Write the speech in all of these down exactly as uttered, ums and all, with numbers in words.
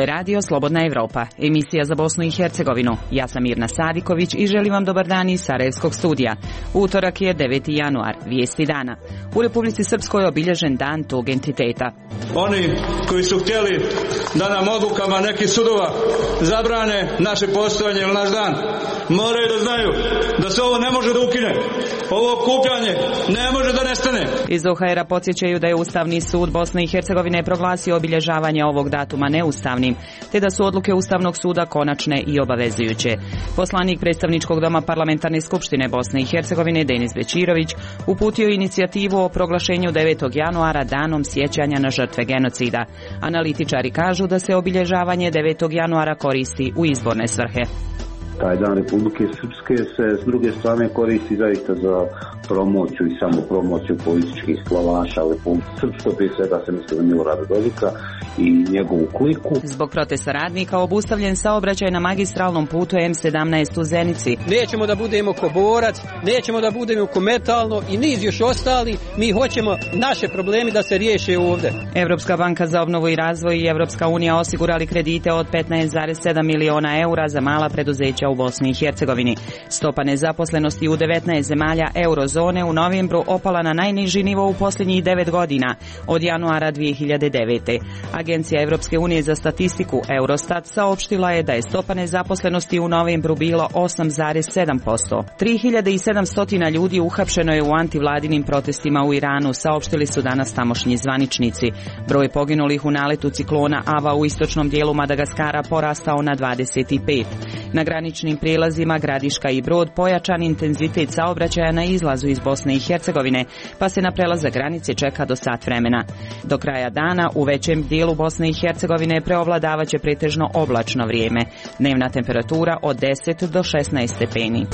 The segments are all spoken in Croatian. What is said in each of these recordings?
je radio Slobodna Evropa, emisija za Bosnu i Hercegovinu. Ja sam Mirna Saviković i želim vam dobar dan iz Sarajevskog studija. Utorak je deveti januar, vijesti dana. U Republici Srpskoj je obilježen dan tog entiteta. Oni koji su htjeli da nam odlukama nekih sudova zabrane naše postojanje ili naš dan, moraju da znaju da se ovo ne može da ukine. Ovo okupljanje ne može da nestane. Iz O H R-a podsjećaju da je Ustavni sud Bosne i Hercegovine proglasio obilježavanje ovog datuma neustavnim, te da su odluke Ustavnog suda konačne i obavezujuće. Poslanik predstavničkog doma Parlamentarne skupštine Bosne i Hercegovine Denis Bećirović uputio inicijativu o proglašenju devetog januara danom sjećanja na žrtve genocida. Analitičari kažu da se obilježavanje devetog januara koristi u izborne svrhe. Taj dan Republike Srpske se s druge strane koristi zaista za promociju i samo promociju političkih glavaša u Republike Srpskoj, prije svega se misli na Milorada Dodika i njegovu kliku. Zbog protesta radnika obustavljen saobraćaj na magistralnom putu M sedamnaest u Zenici. Nećemo da budemo ko borac, nećemo da budemo ko metalno i niz još ostali, mi hoćemo naše problemi da se riješe ovdje. Evropska banka za obnovu i razvoj i Evropska unija osigurali kredite od petnaest zarez sedam miliona eura za mala preduzeća u Bosni i Hercegovini. Stopa nezaposlenosti u devetnaest zemalja eurozone u novembru opala na najniži nivo u posljednjih devet godina, od januara dvije hiljade devete. Agencija Evropske unije za statistiku Eurostat saopštila je da je stopa nezaposlenosti u novembru bilo osam zarez sedam posto. tri hiljade sedamsto ljudi uhapšeno je u antivladinim protestima u Iranu, saopštili su danas tamošnji zvaničnici. Broj poginulih u naletu ciklona Ava u istočnom dijelu Madagaskara porastao na dvadeset pet. Na graničnim prijelazima Gradiška i Brod pojačan intenzitet saobraćaja na izlazu iz Bosne i Hercegovine, pa se na prelazak granice čeka do sat vremena. Do kraja dana u većem dijelu Bosne i Hercegovine preovladavaće pretežno oblačno vrijeme. Dnevna temperatura od deset do šesnaest stepeni.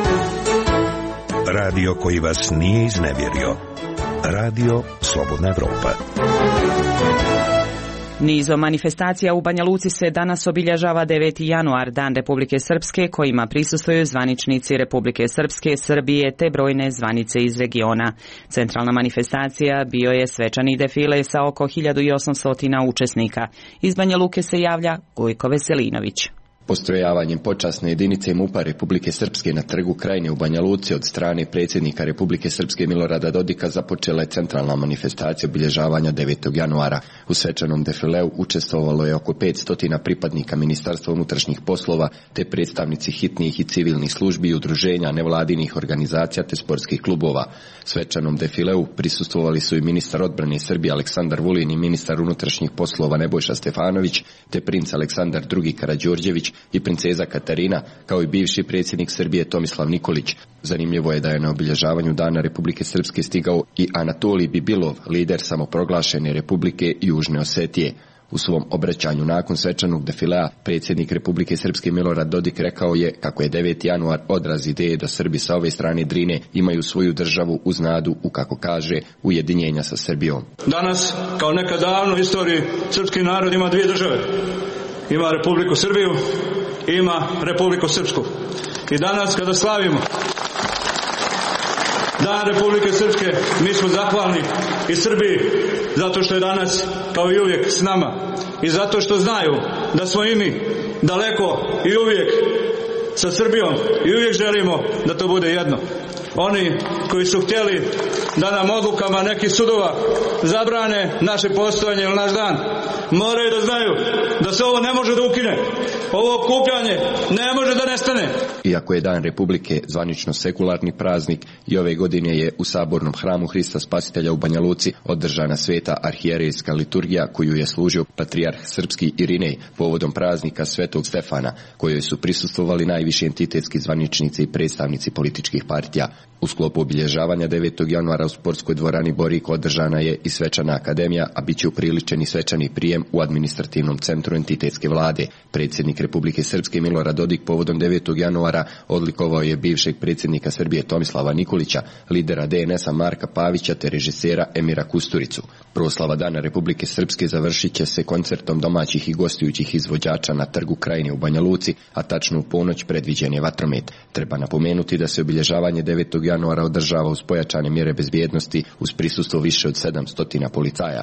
Radio koji vas nije iznevjerio. Radio Slobodna Evropa. Nizom manifestacija u Banja Luci se danas obilježava deveti januar, dan Republike Srpske, kojima prisustvuju zvaničnici Republike Srpske, Srbije te brojne zvanice iz regiona. Centralna manifestacija bio je svečani defile sa oko hiljadu osamsto učesnika. Iz Banja Luke se javlja Gojko Veselinović. Postrojavanjem počasne jedinice MUP-a Republike Srpske na trgu Krajine u Banja Luci od strane predsjednika Republike Srpske Milorada Dodika započela je centralna manifestacija obilježavanja devetog januara. U svečanom defileu učestvovalo je oko petsto pripadnika Ministarstva unutrašnjih poslova te predstavnici hitnih i civilnih službi i udruženja, nevladinih organizacija te sportskih klubova. Svečanom defileu prisustvovali su i ministar odbrane Srbije Aleksandar Vulin i ministar unutrašnjih poslova Nebojša Stefanović te princ Aleksandar drugi Karađorđević i princeza Katarina, kao i bivši predsjednik Srbije Tomislav Nikolić. Zanimljivo je da je na obilježavanju Dana Republike Srpske stigao i Anatolij Bibilov, lider samoproglašene Republike Južne Osetije. U svom obraćanju nakon svečanog defilea predsjednik Republike Srpske Milorad Dodik rekao je kako je deveti januar odraz ideje da Srbi sa ove strane Drine imaju svoju državu uz nadu u, kako kaže, ujedinjenja sa Srbijom. Danas, kao nekad davno u istoriji, srpski narod ima dvije države. Ima Republiku Srbiju i ima Republiku Srpsku. I danas kada slavimo Dan Republike Srpske, mi smo zahvalni i Srbiji zato što je danas kao i uvijek s nama i zato što znaju da smo i mi daleko i uvijek sa Srbijom i uvijek želimo da to bude jedno. Oni koji su htjeli da nam odlukama nekih sudova zabrane naše postojanje ili naš dan, moraju da znaju da se ovo ne može da ukine. Ovo okupljanje ne može da nestane. Iako je Dan Republike zvanično sekularni praznik, i ove godine je u Sabornom hramu Hrista Spasitelja u Banja Luci održana sveta arhijerejska liturgija koju je služio patrijarh srpski Irinej povodom praznika Svetog Stefana, kojoj su prisustvovali najviši entitetski zvaničnici i predstavnici političkih partija. U sklopu obilježavanja devetog januara u sportskoj dvorani Boriko održana je i svečana akademija, a bit će upriličen i svečani prijem u administrativnom centru entitetske vlade. Predsjednik Republike Srpske Milorad Dodik povodom devetog januara odlikovao je bivšeg predsjednika Srbije Tomislava Nikolića, lidera D N S-a Marka Pavića te režisera Emira Kusturicu. Proslava Dana Republike Srpske završit će se koncertom domaćih i gostujućih izvođača na trgu Krajine u Banja Luci, a tačno u ponoć predviđen je vatromet. Treba napomenuti da se obilježavanje devetog januara održava uz pojačane mjere bezbjednosti uz prisustvo više od sedamsto policajaca.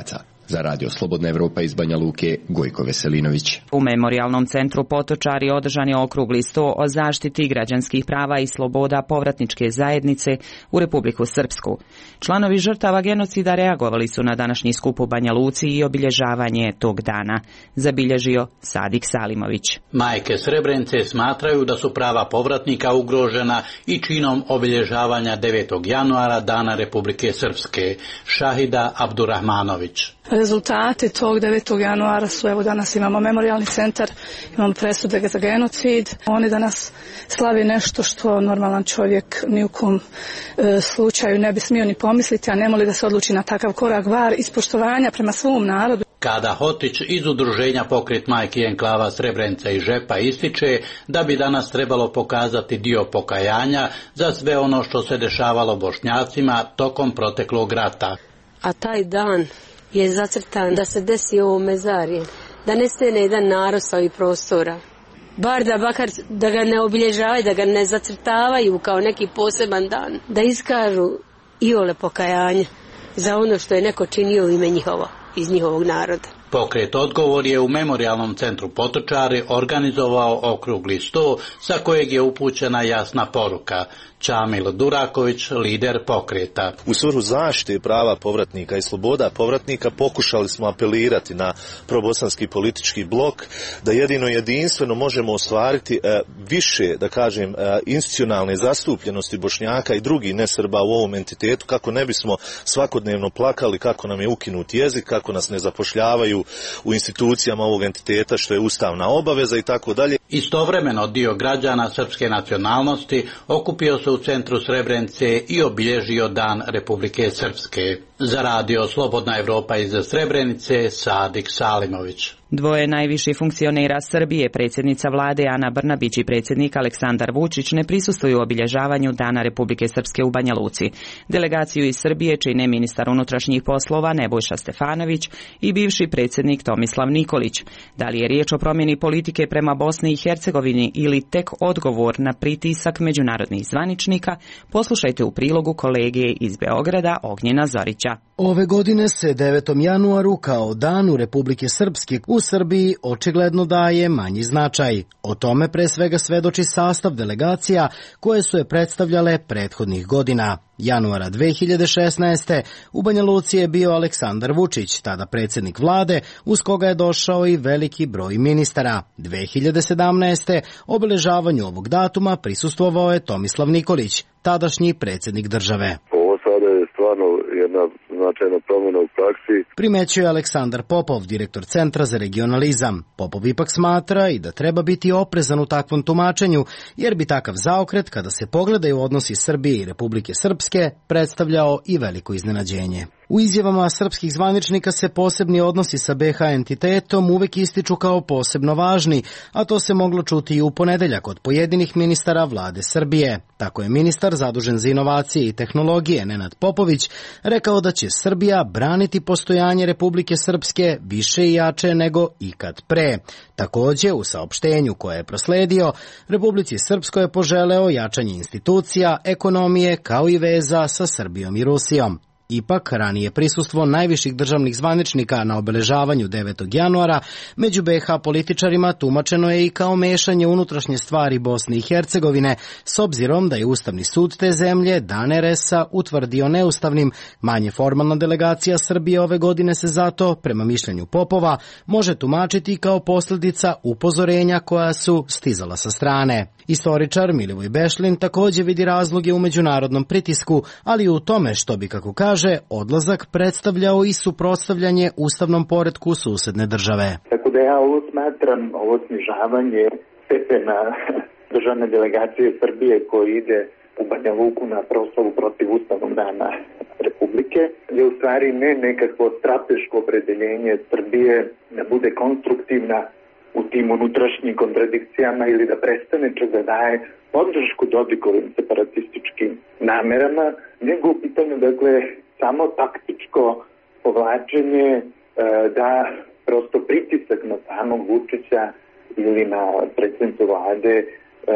Za Radio Slobodna Evropa iz Banja Luke, Gojko Veselinović. U Memorijalnom centru Potočari održan je okrugli sto o zaštiti građanskih prava i sloboda povratničke zajednice u Republiku Srpsku. Članovi žrtava genocida reagovali su na današnji skup u Banja Luci i obilježavanje tog dana, zabilježio Sadik Salimović. Majke Srebrenice smatraju da su prava povratnika ugrožena i činom obilježavanja devetog januara Dana Republike Srpske. Šahida Abdurrahmanović. Rezultati tog devetog januara su, evo danas imamo memorijalni centar, imamo presude za genocid. Oni danas slavi nešto što normalan čovjek ni u kom e, slučaju ne bi smio ni pomisliti, a ne moli da se odluči na takav korak, var ispoštovanja prema svom narodu. Kada Hotić iz udruženja Pokret majki enklava Srebrenica i Žepa ističe da bi danas trebalo pokazati dio pokajanja za sve ono što se dešavalo Bošnjacima tokom proteklog rata. A taj dan je zacrtan da se desi ovo mezarje, da nestane jedan narod sa ovih prostora. Bar da bakar da ga ne obilježavaju, da ga ne zacrtavaju kao neki poseban dan, da iskažu iole pokajanja za ono što je neko činio u ime njihovo, iz njihovog naroda. Pokret Odgovor je u Memorijalnom centru Potočari organizovao okrugli sto sa kojeg je upućena jasna poruka. Čamil Duraković, lider pokreta. U svrhu zaštite prava povratnika i sloboda povratnika pokušali smo apelirati na probosanski politički blok da jedino jedinstveno možemo ostvariti e, više, da kažem, e, institucionalne zastupljenosti Bošnjaka i drugih nesrba u ovom entitetu, kako ne bismo svakodnevno plakali kako nam je ukinut jezik, kako nas ne zapošljavaju u institucijama ovog entiteta, što je ustavna obaveza i tako dalje. Istovremeno dio građana srpske nacionalnosti okupio se u centru Srebrenice i obilježio Dan Republike Srpske. Za Radio Slobodna Evropa iz Srebrenice, Sadik Salimović. Dvoje najviših funkcionera Srbije, predsjednica vlade Ana Brnabić i predsjednik Aleksandar Vučić, ne prisustvuju obilježavanju Dana Republike Srpske u Banja Luci. Delegaciju iz Srbije čine ministar unutrašnjih poslova Nebojša Stefanović i bivši predsjednik Tomislav Nikolić. Da li je riječ o promjeni politike prema Bosni i Hercegovini ili tek odgovor na pritisak međunarodnih zvaničnika, poslušajte u prilogu kolege iz Beograda Ognjena Zorića. Ove godine se devetom januaru kao Danu Republike Srpske u Srbiji očigledno daje manji značaj. O tome pre svega svedoči sastav delegacija koje su je predstavljale prethodnih godina. Januara dve hiljade šesnaeste. u Banja Luci je bio Aleksandar Vučić, tada predsjednik vlade, uz koga je došao i veliki broj ministara. dve hiljade sedamnaeste. obeležavanju ovog datuma prisustvovao je Tomislav Nikolić, tadašnji predsjednik države. Ovo sada je stvarno jedna značajna promjena u praksi. Primećuje Aleksandar Popov, direktor Centra za regionalizam. Popov ipak smatra i da treba biti oprezan u takvom tumačenju, jer bi takav zaokret, kada se pogledaju odnosi Srbije i Republike Srpske, predstavljao i veliko iznenađenje. U izjavama srpskih zvaničnika se posebni odnosi sa be ha entitetom uvek ističu kao posebno važni, a to se moglo čuti i u ponedeljak od pojedinih ministara vlade Srbije. Tako je ministar zadužen za inovacije i tehnologije Nenad Popović rekao da će Srbija braniti postojanje Republike Srpske više i jače nego ikad pre. Također, u saopštenju koje je prosledio, Republici Srpskoj je poželeo jačanje institucija, ekonomije kao i veza sa Srbijom i Rusijom. Ipak, ranije prisustvo najviših državnih zvaničnika na obeležavanju devetog januara među be ha političarima tumačeno je i kao mešanje unutrašnje stvari Bosne i Hercegovine, s obzirom da je Ustavni sud te zemlje Dan er es a utvrdio neustavnim. Manje formalna delegacija Srbije ove godine se zato, prema mišljenju Popova, može tumačiti kao posljedica upozorenja koja su stizala sa strane. Istoričar Milivoj Bešlin također vidi razloge u međunarodnom pritisku, ali i u tome što bi, kako kaže, odlazak predstavljao i suprotstavljanje ustavnom poretku susedne države. Tako da ja ovo smatram, ovo snižavanje stepena državne delegacije Srbije koji ide u Banja Luku na proslavu protiv Ustavnog dana Republike, je u stvari ne nekakvo strateško opredeljenje Srbije da bude konstruktivna u tim unutrašnjim kontradikcijama ili da prestane čak da daje podršku Dodikovim separatističkim namerama, nego u pitanju, dakle, samo taktičko povlačenje e, da prosto pritisak na samog Vučića ili na predsjednicu vlade e,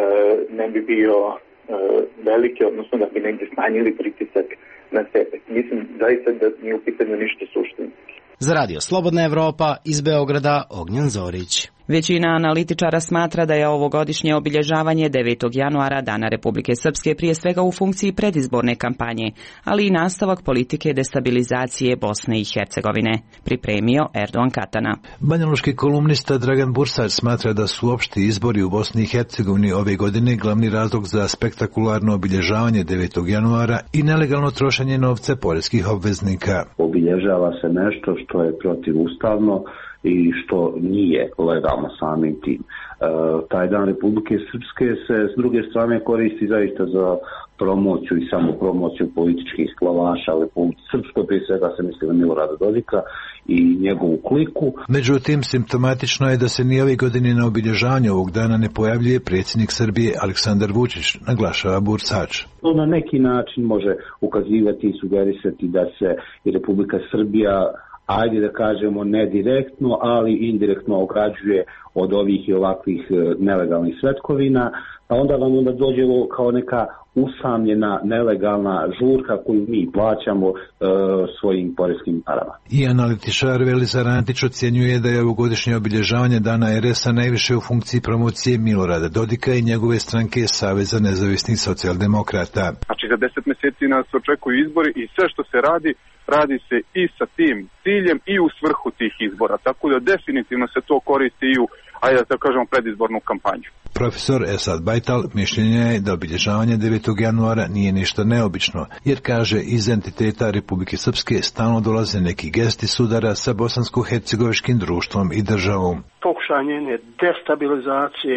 ne bi bio e, veliki, odnosno da bi negdje smanjili pritisak na sebe. Mislim zaista da nije u pitanju ništa suštinski. Za Radio Slobodna Evropa iz Beograda Ognjen Zorić. Većina analitičara smatra da je ovogodišnje obilježavanje devetog januara Dana Republike Srpske prije svega u funkciji predizborne kampanje, ali i nastavak politike destabilizacije Bosne i Hercegovine, pripremio Erdogan Katana. Banjaluški kolumnista Dragan Bursać smatra da su opšti izbori u Bosni i Hercegovini ove godine glavni razlog za spektakularno obilježavanje devetog januara i nelegalno trošenje novca poreskih obveznika. Obilježava se nešto što je protivustavno i što nije legalno samim tim. E, taj Dan Republike Srpske se s druge strane koristi zaista za promociju i samo promociju političkih glavaša u Republici Srpskoj, prije svega se misli na Milorada Dodika i njegovu kliku. Međutim, simptomatično je da se ni ove godine na obilježavanju ovog dana ne pojavljuje predsjednik Srbije Aleksandar Vučić, naglašava Bursać. To na neki način može ukazivati i sugerisati da se i Republika Srbija, ajde da kažemo ne direktno, ali indirektno ograđuje od ovih i ovakvih nelegalnih svetkovina, a onda vam onda dođe kao neka usamljena nelegalna žurka koju mi plaćamo e, svojim poreskim parama. I analitičar Velisar Antić ocjenjuje da je ovogodišnje obilježavanje Dana er es a najviše u funkciji promocije Milorada Dodika i njegove stranke Saveza nezavisnih socijaldemokrata. Znači za deset mjeseci nas očekuju izbori i sve što se radi, radi se i sa tim ciljem i u svrhu tih izbora. Tako da definitivno se to koristi i u, ajde da kažemo, predizbornu kampanju. Profesor Esad Bajtal mišljenja je da obilježavanje devetog januara nije ništa neobično, jer kaže iz entiteta Republike Srpske stalno dolaze neki gesti sudara sa bosansko-hercegoviškim društvom i državom. Pokušaj njene destabilizacije,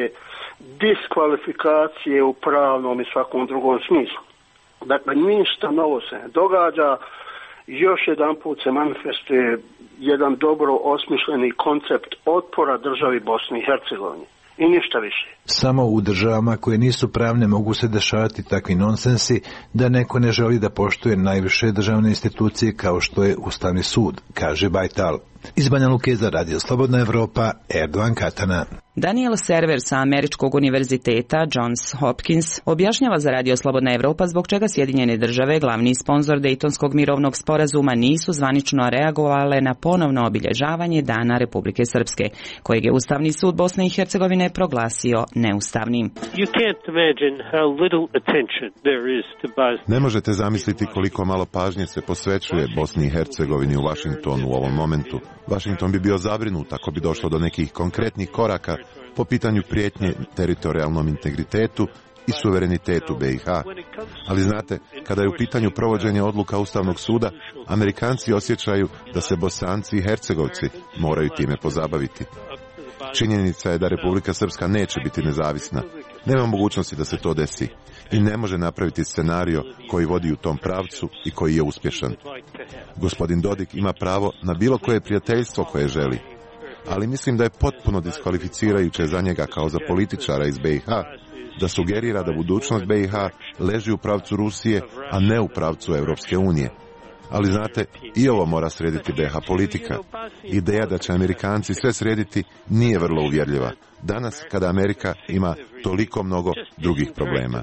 diskvalifikacije u pravnom i svakom drugom smislu. Dakle, ništa novo se ne događa, još jedan put se manifestuje jedan dobro osmišljeni koncept otpora državi Bosne i Hercegovine. I ništa više. Samo u državama koje nisu pravne mogu se dešavati takvi nonsensi da neko ne želi da poštuje najviše državne institucije kao što je Ustavni sud, kaže Bajtal. Iz Banja Luke za Radio Slobodna Evropa, Erdogan Katana. Daniel Server sa Američkog univerziteta Johns Hopkins objašnjava za Radio Slobodna Evropa zbog čega Sjedinjene države, glavni sponzor Dejtonskog mirovnog sporazuma, nisu zvanično reagovale na ponovno obilježavanje Dana Republike Srpske, kojeg je Ustavni sud Bosne i Hercegovine proglasio neustavnim. Ne možete zamisliti koliko malo pažnje se posvećuje Bosni i Hercegovini u Vašingtonu u ovom momentu. Washington bi bio zabrinut ako bi došlo do nekih konkretnih koraka po pitanju prijetnje teritorijalnom integritetu i suverenitetu be i ha. Ali znate, kada je u pitanju provođenje odluka Ustavnog suda, Amerikanci osjećaju da se Bosanci i Hercegovci moraju time pozabaviti. Činjenica je da Republika Srpska neće biti nezavisna. Nema mogućnosti da se to desi i ne može napraviti scenario koji vodi u tom pravcu i koji je uspješan. Gospodin Dodik ima pravo na bilo koje prijateljstvo koje želi, ali mislim da je potpuno diskvalificirajuće za njega kao za političara iz be i ha da sugerira da budućnost be i ha leži u pravcu Rusije, a ne u pravcu Europske unije. Ali znate, i ovo mora srediti be i ha politika. Ideja da će Amerikanci sve srediti nije vrlo uvjerljiva. Danas, kada Amerika ima toliko mnogo drugih problema.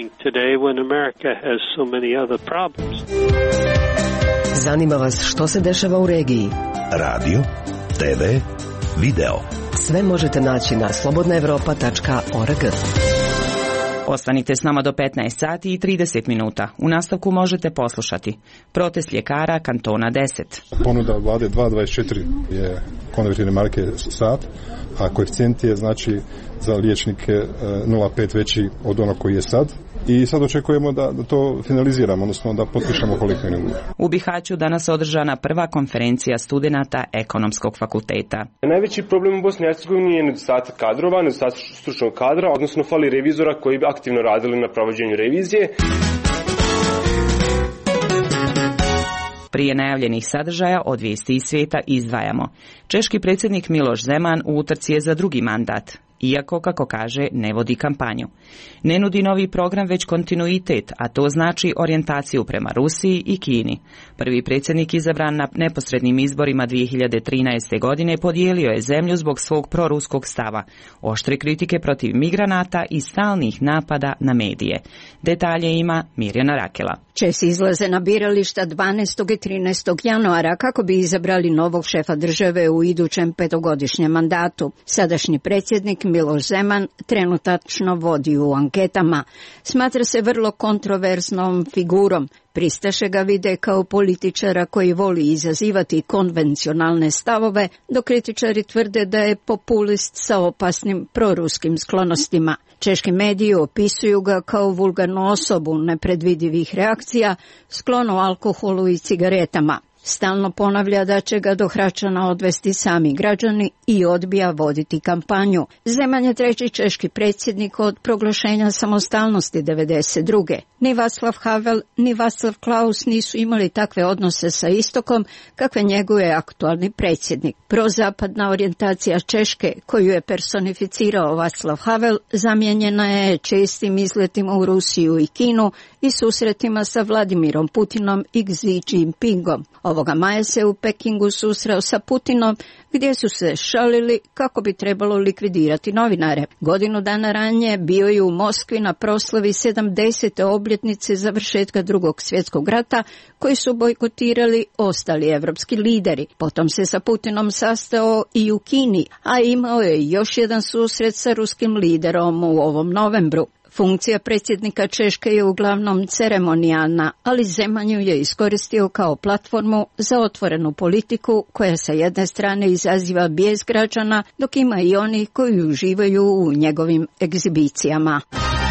Zanima vas što se dešava u regiji? Radio, te ve, video. Sve možete naći na slobodna evropa tačka org. Ostanite s nama do petnaest sati i trideset minuta. U nastavku možete poslušati protest ljekara kantona deset. Ponuda vlade dva dvadeset četiri je konvertirane marke sat, a koeficijent je znači za liječnike nula zarez pet veći od onog koji je sad. I sad očekujemo da, da to finaliziramo, odnosno da potpišemo kolektivni ugovor. U Bihaću danas održana prva konferencija studenata Ekonomskog fakulteta. Najveći problem u Bosni i Hercegovini je nedostatak kadrova, nedostatak stručnog kadra, odnosno fali revizora koji bi aktivno radili na provođenju revizije. Prije najavljenih sadržaja od vijesti iz svijeta izdvajamo. Češki predsjednik Miloš Zeman u utrci je za drugi mandat. iako, kako kaže, ne vodi kampanju. Ne nudi novi program, već kontinuitet, a to znači orijentaciju prema Rusiji i Kini. Prvi predsjednik izabran na neposrednim izborima dvije hiljade trinaeste. godine podijelio je zemlju zbog svog proruskog stava, oštre kritike protiv migranata i stalnih napada na medije. Detalje ima Mirjana Rakela. Česi izlaze na birališta dvanaestog i trinaestog januara kako bi izabrali novog šefa države u idućem petogodišnjem mandatu. Sadašnji predsjednik Miloš Zeman trenutačno vodi u anketama. Smatra se vrlo kontroverznom figurom. Pristaše ga vide kao političara koji voli izazivati konvencionalne stavove, dok kritičari tvrde da je populist sa opasnim proruskim sklonostima. Češki mediji opisuju ga kao vulgarnu osobu nepredvidivih reakcija, sklonu alkoholu i cigaretama. Stalno ponavlja da će ga do Hračana odvesti sami građani i odbija voditi kampanju. Zeman je treći češki predsjednik od proglašenja samostalnosti devedeset druge. Ni Václav Havel, ni Václav Klaus nisu imali takve odnose sa istokom kakve njeguje aktualni predsjednik. Prozapadna orijentacija Češke, koju je personificirao Václav Havel, zamijenjena je čestim izletima u Rusiju i Kinu i susretima sa Vladimirom Putinom i Xi Jinpingom. Ovoga maja se u Pekingu susreo sa Putinom, gdje su se šalili kako bi trebalo likvidirati novinare. Godinu dana ranije bio je u Moskvi na proslavi sedamdesete obljetnice završetka Drugog svjetskog rata, koji su bojkotirali ostali evropski lideri. Potom se sa Putinom sastao i u Kini, a imao je još jedan susret sa ruskim liderom u ovom novembru. Funkcija predsjednika Češke je uglavnom ceremonijalna, ali Zeman ju je iskoristio kao platformu za otvorenu politiku koja sa jedne strane izaziva bijes građana, dok ima i onih koji uživaju u njegovim egzibicijama.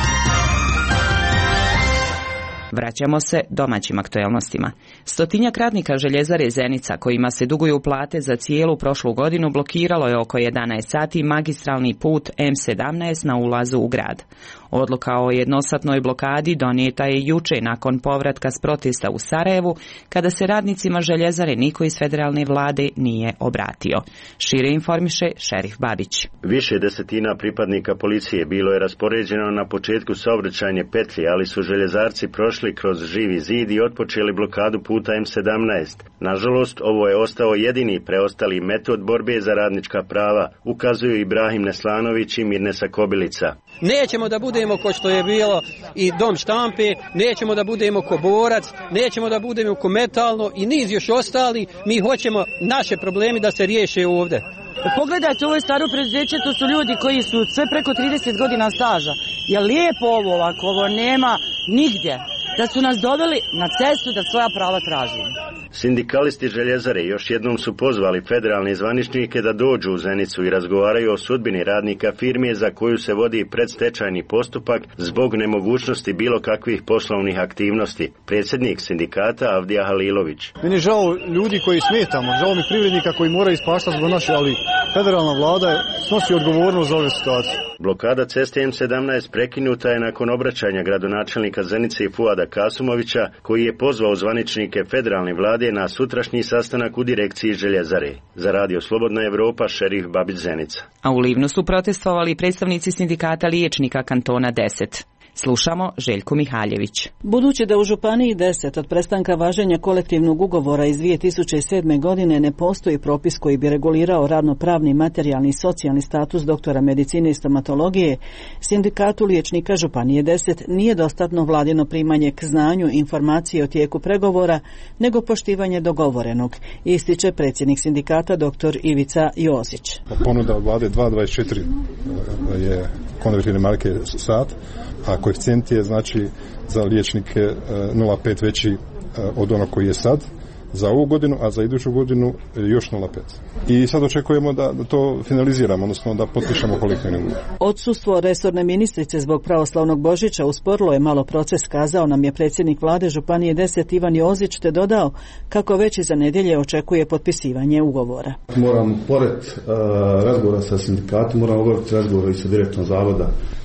Vraćamo se domaćim aktuelnostima. Stotinjak radnika željezare Zenica, kojima se duguju plate za cijelu prošlu godinu, blokiralo je oko jedanaest sati magistralni put M sedamnaest na ulazu u grad. Odluka o jednosatnoj blokadi donijeta je juče nakon povratka s protesta u Sarajevu, kada se radnicima željezare niko iz federalne vlade nije obratio. Šire informiše Šerif Babić. Više desetina pripadnika policije bilo je raspoređeno na početku saobraćajne petlje, ali su željezarci prošli kroz živi zid i otpočeli blokadu puta M sedamnaest. Nažalost, ovo je ostao jedini preostali metod borbe za radnička prava, ukazuju Ibrahim Neslanović i Mirnesa Kobilica. Nećemo da budemo ko što je bilo i Dom štampe, nećemo da budemo ko Borac, nećemo da budemo ko Metalno i niz još ostali. Mi hoćemo naše problemi da se riješe ovdje. Pogledajte, ovo je staro preduzeće, to su ljudi koji su sve preko trideset godina staža. Je lijepo ovo ovako, ovo nema nigdje. Da su nas doveli na cestu da svoja prava tražimo. Sindikalisti željezare još jednom su pozvali federalne zvaničnike da dođu u Zenicu i razgovaraju o sudbini radnika firme za koju se vodi predstečajni postupak zbog nemogućnosti bilo kakvih poslovnih aktivnosti. Predsjednik sindikata Avdija Halilović. Meni je žao ljudi koji smetamo, žao mi privrednika koji moraju ispaštati zbog naše, ali federalna vlada snosi odgovornost za ove situacije. Blokada ceste M sedamnaest prekinuta je nakon obraćanja gradonačelnika Zenice i Fuada Kasumovića, koji je pozvao zvaničnike federalne vlade na sutrašnji sastanak u direkciji željezare. Za Radio Slobodna Evropa, Šerif Babić, Zenica. A u Livnu su protestovali predstavnici sindikata liječnika kantona deset. Slušamo Željku Mihaljević. Budući da u Županiji deset od prestanka važenja kolektivnog ugovora iz dvije tisuće sedme. godine ne postoji propis koji bi regulirao radno-pravni, materijalni i socijalni status doktora medicine i stomatologije, sindikatu liječnika Županije deset nije dostatno vladino primanje k znanju informacije o tijeku pregovora, nego poštivanje dogovorenog, ističe predsjednik sindikata doktor Ivica Josić. Ponuda od vlade dva dvadeset četiri je konvertirane marke sat, a koeficijent je znači za liječnike nula zarez pet veći od onog koji je sad za ovu godinu, a za iduću godinu još nula zarez pet. I sad očekujemo da, da to finaliziramo, odnosno da potpišemo kolektivni ugovor. Odsustvo resorne ministrice zbog pravoslavnog Božića usporilo je malo proces, kazao nam je predsjednik vlade Županije deset Ivan Jozić, te dodao kako već iza nedjelje očekuje potpisivanje ugovora. Moram, pored uh, razgovora sa sindikatom, moram obaviti razgovor i sa direktom zavoda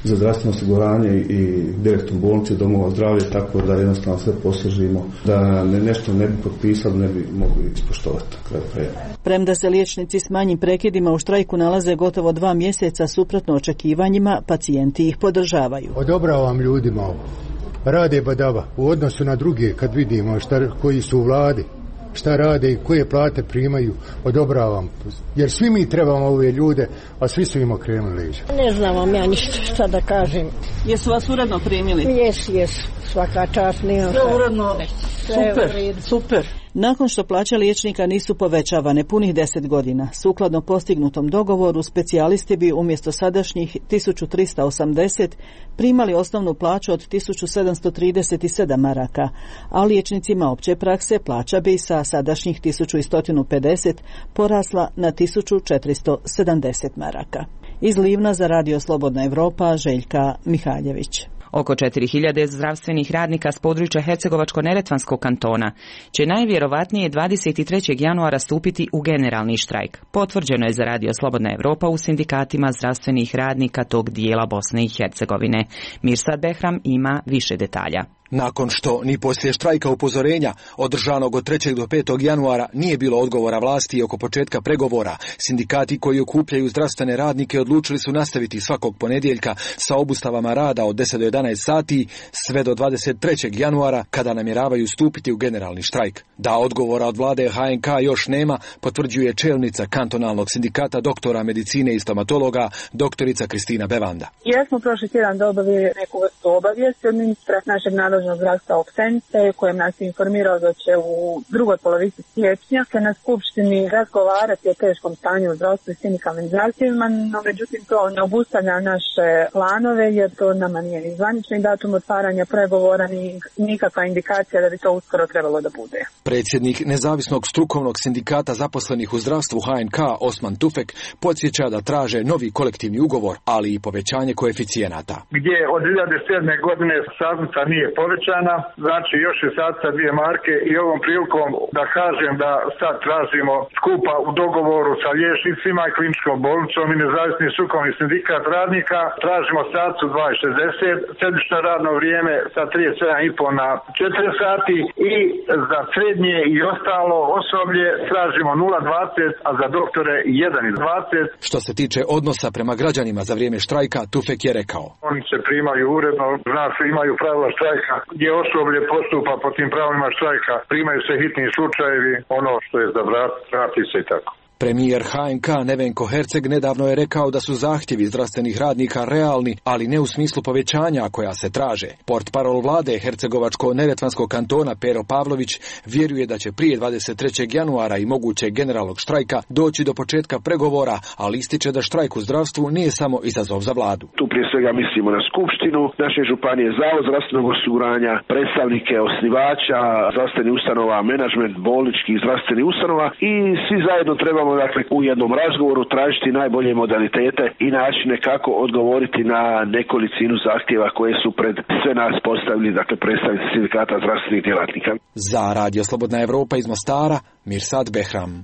za zdravstveno osiguranje i direktnom bolnici domova zdravlja, tako da jednostavno sve posežimo da ne, nešto ne bi potpisali, ne bi mogli ispoštovati. Premda se liječnici s manjim prekidima u štrajku nalaze gotovo dva mjeseca suprotno očekivanjima, pacijenti ih podržavaju. Odobravam ljudima ovo. Rade badava u odnosu na druge, kad vidimo šta, koji su u vladi, šta rade i koje plate primaju, odobravam. Jer svi mi trebamo ove ljude, a svi su im okrenuli leđa. Ne znam vam ja ništa šta da kažem. Jesu vas uredno primili? Jes, jes, svaka čast. Nije sve uredno, super, super. Nakon što plaće liječnika nisu povećavane punih deset godina, sukladno postignutom dogovoru, specijalisti bi umjesto sadašnjih tisuću trista osamdeset primali osnovnu plaću od tisuću sedamsto trideset sedam maraka, a liječnicima opće prakse plaća bi sa sadašnjih tisuću sto pedeset porasla na tisuću četiristo sedamdeset maraka. Iz Livna za Radio Slobodna Evropa, Željka Mihaljević. Oko četiri hiljade zdravstvenih radnika s područja Hercegovačko-Neretvanskog kantona će najvjerovatnije dvadeset trećeg januara stupiti u generalni štrajk. Potvrđeno je za Radio Slobodna Evropa u sindikatima zdravstvenih radnika tog dijela Bosne i Hercegovine. Mirsad Behram ima više detalja. Nakon što ni poslije štrajka upozorenja održanog od trećeg do petog januara nije bilo odgovora vlasti oko početka pregovora, sindikati koji okupljaju zdravstvene radnike odlučili su nastaviti svakog ponedjeljka sa obustavama rada od deset do jedanaest sati sve do dvadeset trećeg januara kada namjeravaju stupiti u generalni štrajk. Da odgovora od vlade H N K još nema, potvrđuje čelnica kantonalnog sindikata doktora medicine i stomatologa doktorica Kristina Bevanda. Jesmo prošli tjedan dobili neku vrstu obavijesti od ministra našeg nadležnog zdravstva općenite, kojem nas je informirao da će u drugoj polovici siječnja se na skupštini razgovarati o teškom stanju u zdravstvu i sindikalnim zahtjevima, no međutim to ne obustavlja naše planove jer to nama nije ni zvanični datum otvaranja pregovora ni nikakva indikacija da bi to uskoro trebalo da bude. Predsjednik nezavisnog strukovnog sindikata zaposlenih u zdravstvu H N K Osman Tufek podsjeća da traže novi kolektivni ugovor, ali i povećanje koeficijenata. Gdje od dvije hiljade sedme godine satnica nije povećana, znači još je satnica dvije marke i ovom prilikom da kažem da sad tražimo skupa u dogovoru sa liječnicima i kliničkom bolnicom i nezavisni strukovni sindikat radnika, tražimo satnicu dva šezdeset, središnje radno vrijeme sa trideset sedam i po na četiri sati i za srednje i ostalo osoblje tražimo nula dvadeset, a za doktore jedan dvadeset. Što se tiče odnosa prema građanima za vrijeme štrajka, Tufek je rekao: Oni se primaju uredno, zna se imaju pravila štrajka, gdje osoblje postupa po tim pravilima štrajka, primaju se hitni slučajevi, ono što je za vrati se i tako. Premijer H N K Nevenko Herceg nedavno je rekao da su zahtjevi zdravstvenih radnika realni, ali ne u smislu povećanja koja se traže. Portparol vlade Hercegovačko-Neretvanskog kantona Pero Pavlović vjeruje da će prije dvadeset trećeg januara i mogućeg generalnog štrajka doći do početka pregovora, ali ističe da štrajk u zdravstvu nije samo izazov za vladu. Tu prije svega mislimo na skupštinu naše županije, Zavod zdravstvenog osiguranja, predstavnike osnivača zdravstvenih ustanova, menadžment bolničkih zdravstvenih ustanova i svi zajedno trebamo dakle u jednom razgovoru tražiti najbolje modalitete i načine kako odgovoriti na nekolicinu zahtjeva koje su pred sve nas postavili, dakle predstavnici sindikata zdravstvenih djelatnika. Za Radio Slobodna Evropa iz Mostara, Mirsad Behram.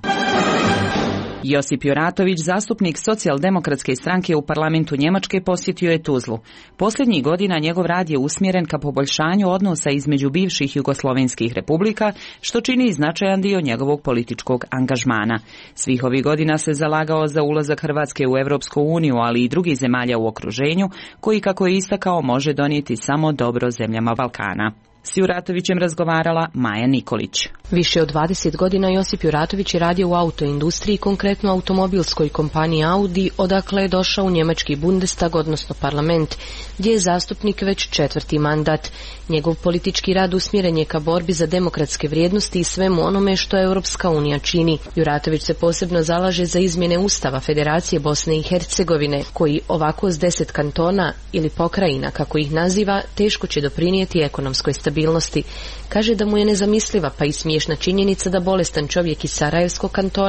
Josip Juratović, zastupnik socijaldemokratske stranke u parlamentu Njemačke, posjetio je Tuzlu. Posljednjih godina njegov rad je usmjeren ka poboljšanju odnosa između bivših jugoslovenskih republika, što čini značajan dio njegovog političkog angažmana. Svih ovih godina se zalagao za ulazak Hrvatske u Europsku uniju, ali i drugih zemalja u okruženju, koji, kako je istakao, može donijeti samo dobro zemljama Balkana. S Juratovićem razgovarala Maja Nikolić. Više od dvadeset godina Josip Juratović je radio u autoindustriji, konkretno automobilskoj kompaniji Audi, odakle je došao u njemački Bundestag, odnosno parlament, gdje je zastupnik već četvrti mandat. Njegov politički rad usmjeren je ka borbi za demokratske vrijednosti i svemu onome što Europska unija čini. Juratović se posebno zalaže za izmjene Ustava Federacije Bosne i Hercegovine, koji ovako s deset kantona ili pokrajina, kako ih naziva, teško će doprinijeti ekonomskoj stabilnosti. Kaže da mu je nezamisliva pa i smiješna činjenica da bolestan čovjek iz Sarajevskog kantona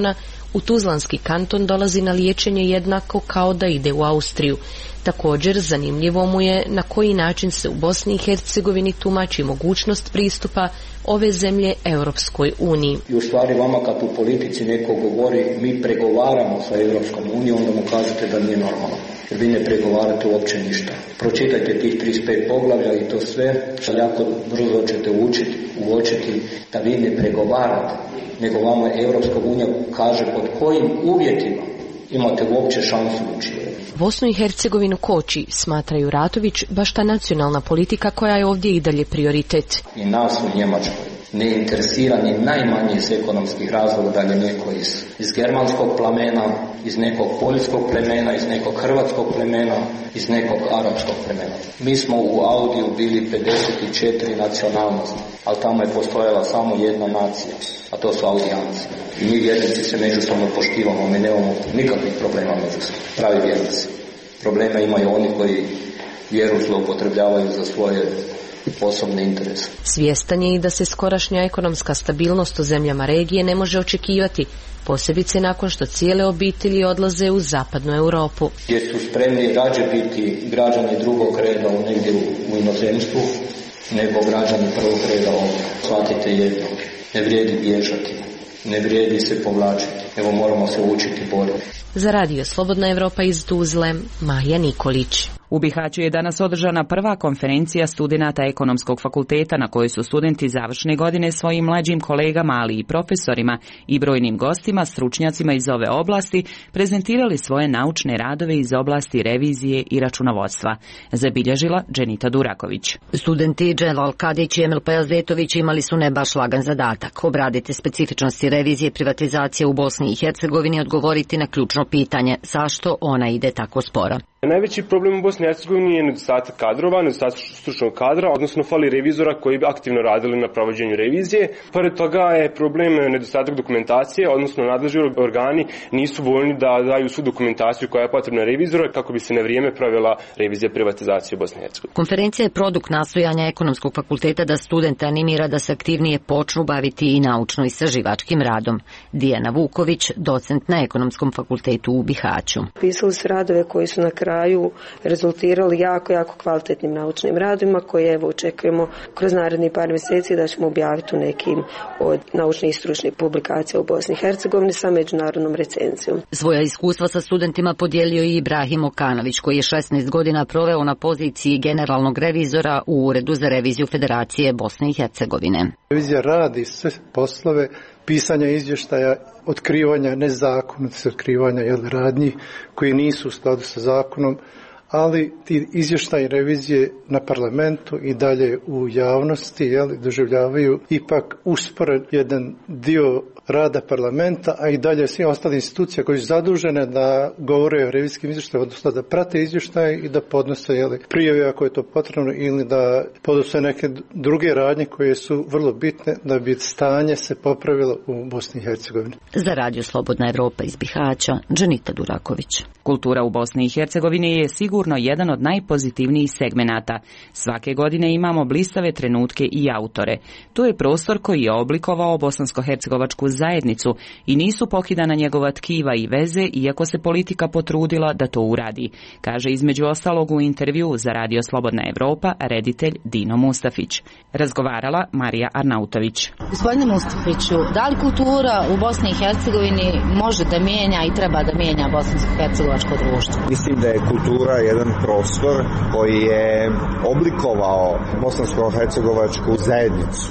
U Tuzlanski kanton dolazi na liječenje jednako kao da ide u Austriju. Također, zanimljivo mu je na koji način se u Bosni i Hercegovini tumači mogućnost pristupa ove zemlje Europskoj uniji. I u stvari vama kad u politici neko govori mi pregovaramo sa Europskom unijom, onda mu kažete da nije normalno. Jer vi ne pregovarate uopće ništa. Pročitajte tih trideset pet poglavlja i to sve, jako brzo ćete učiti, uočiti da vi ne pregovarate, nego vama Europska unija kaže pod kojim uvjetima imate uopće šansu ući. Bosnu i Hercegovinu koči, smatraju Ratović, baš ta nacionalna politika koja je ovdje i dalje prioritet. I nas u Njemačkoj ne interesira ni najmanje iz ekonomskih razloga da je neko iz, iz germanskog plemena, iz nekog poljskog plemena, iz nekog hrvatskog plemena, iz nekog arapskog plemena. Mi smo u Audiju bili pedeset četiri nacionalnosti, ali tamo je postojala samo jedna nacija, a to su Audijanci. I mi vjernici se međusobno poštivamo, mi nemamo nikakvih problema međusobno, pravi vjernici. Probleme imaju oni koji vjeru zloupotrebljavaju za svoje osobne interese. Svjestan je i da se skorašnja ekonomska stabilnost u zemljama regije ne može očekivati, posebice nakon što cijele obitelji odlaze u zapadnu Europu. Gdje su spremni rađe biti građani drugog reda u negdje u, u inozemstvu, nego građani prvog reda ovdje. Shvatite jedno, ne vrijedi bježati, ne vrijedi se povlačiti, evo moramo se učiti bolje. Za Radio Slobodna Evropa iz Tuzle, Maja Nikolić. U Bihaću je danas održana prva konferencija studenata Ekonomskog fakulteta na kojoj su studenti završne godine svojim mlađim kolegama, ali i profesorima i brojnim gostima, stručnjacima iz ove oblasti, prezentirali svoje naučne radove iz oblasti revizije i računovodstva. Zabilježila Dženita Duraković. Studenti Dželal Kadić i Emil Pajazetović imali su ne baš lagan zadatak. Obraditi specifičnosti revizije i privatizacije u Bosni i Hercegovini i odgovoriti na ključno pitanje zašto ona ide tako sporo. Najveći problem u Bosni i Hercegovini je nedostatak kadrova, nedostatak stručnog kadra, odnosno fali revizora koji bi aktivno radili na provođenju revizije. Pored toga je problem nedostatak dokumentacije, odnosno nadležni organi nisu voljni da daju svu dokumentaciju koja je potrebna revizora kako bi se na vrijeme provela revizija privatizacije u Bosni i Hercegovini. Konferencija je produkt nastojanja Ekonomskog fakulteta da studente animira da se aktivnije počnu baviti i naučno-istraživačkim radom. Dijana Vuković, docent na Ekonomskom fakultetu u Bihaću. Pisali su radove koji su na kraju rezultirali jako, jako kvalitetnim naučnim radima koje evo očekujemo kroz naredni par mjeseci da ćemo objaviti u nekim od naučnih i stručnih publikacija u Bosni i Hercegovini sa međunarodnom recenzijom. Svoja iskustva sa studentima podijelio i Ibrahim Okanović koji je šesnaest godina proveo na poziciji generalnog revizora u Uredu za reviziju Federacije Bosne i Hercegovine. Revizija radi sve poslove pisanja izvještaja, otkrivanja nezakonitosti, otkrivanja jel, radnji koji nisu u skladu sa zakonom, ali ti izvještaji revizije na parlamentu i dalje u javnosti jel, doživljavaju ipak usporen jedan dio rada parlamenta, a i dalje sve ostale institucije koje su zadužene da govore o revizijskim izvještajima, odnosno da prate izvještaje i da podnose jel, prijave ako je to potrebno ili da podnose neke druge radnje koje su vrlo bitne da bi stanje se popravilo u Bosni i Hercegovini. Za Radio Slobodna Evropa iz Bihaća, Dženita Duraković. Kultura u Bosni i Hercegovini je sigurno jedan od najpozitivnijih segmenata. Svake godine imamo blistave trenutke i autore. To je prostor koji je oblikovao bosansko-hercegovačku zajednicu i nisu pokidana njegova tkiva i veze, iako se politika potrudila da to uradi, kaže između ostalog u intervju za Radio Slobodna Evropa reditelj Dino Mustafić. Razgovarala Marija Arnautović. Gospodine Mustafiću, da li kultura u Bosni i Hercegovini može da mijenja i treba da mijenja bosansko-hercegovačko društvo? Mislim da je kultura jedan prostor koji je oblikovao bosansko-hercegovačku zajednicu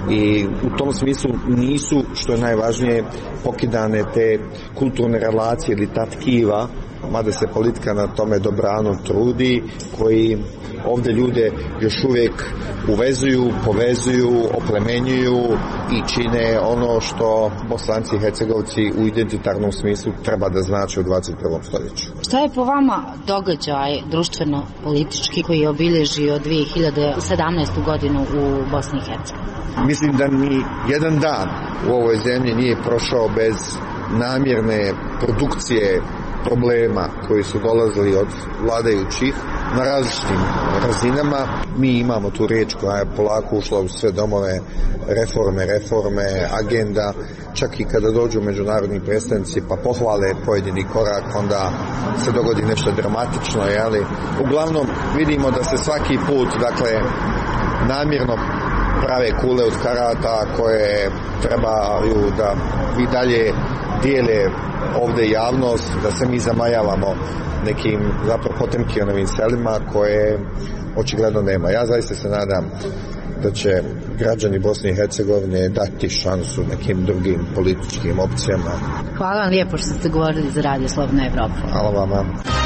i u tom smislu nisu, što je najvažnije, pokidane te kulturne relacije ili ta tkiva, mada se politika na tome dobrano trudi, koji ovdje ljude još uvijek uvezuju, povezuju, oplemenjuju i čine ono što Bosanci i Hercegovci u identitarnom smislu treba da znači u dvadeset prvom stoljeću. Šta je po vama događaj društveno-politički koji je obilježio dvije hiljade sedamnaestu godinu u Bosni i Hercegovini? Mislim da ni jedan dan u ovoj zemlji nije prošao bez namjerne produkcije problema koji su dolazili od vladajućih na različitim razinama. Mi imamo tu riječ koja je polako ušla u sve domove, reforme, reforme, agenda, čak i kada dođu međunarodni predstavnici pa pohvale pojedini korak, onda se dogodi nešto dramatično, jeli? Uglavnom vidimo da se svaki put, dakle, namjerno prave kule od karata koje trebaju da i dalje dijele ovdje javnost, da se mi zamajavamo nekim zapravo Potemkinovim selima koje očigledno nema. Ja zaista se nadam da će građani Bosne i Hercegovine dati šansu nekim drugim političkim opcijama. Hvala vam lijepo što ste govorili za Radio Slobodna Evropa. Hvala vama.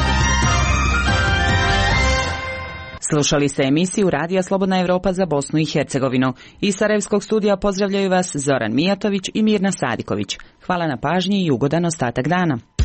Slušali ste emisiju Radija Slobodna Evropa za Bosnu i Hercegovinu. Iz Sarajevskog studija pozdravljaju vas Zoran Mijatović i Mirna Sadiković. Hvala na pažnji i ugodan ostatak dana.